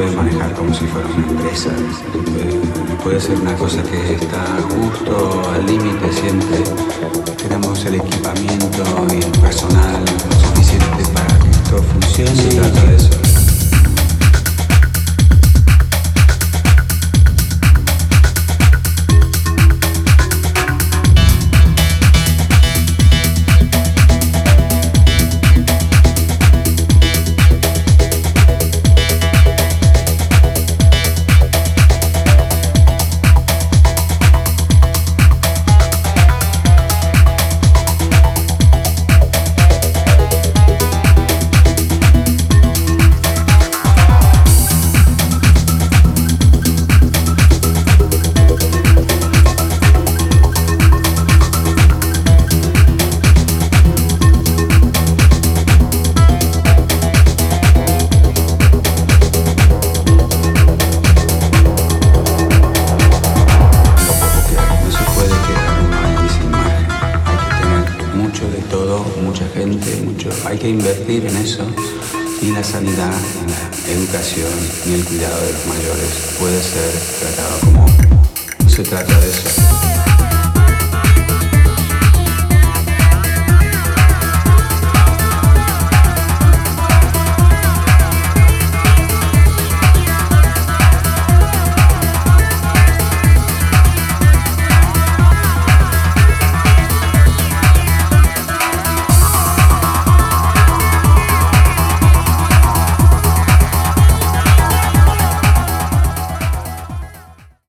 puede manejar como si fuera una empresa. Puede ser una cosa que está justo al límite siempre. Tenemos el equipamiento y el personal suficiente para que esto funcione. Se trata de eso. Hay que invertir en eso, y la sanidad, la educación y el cuidado de los mayores puede ser tratado como... No se trata de eso.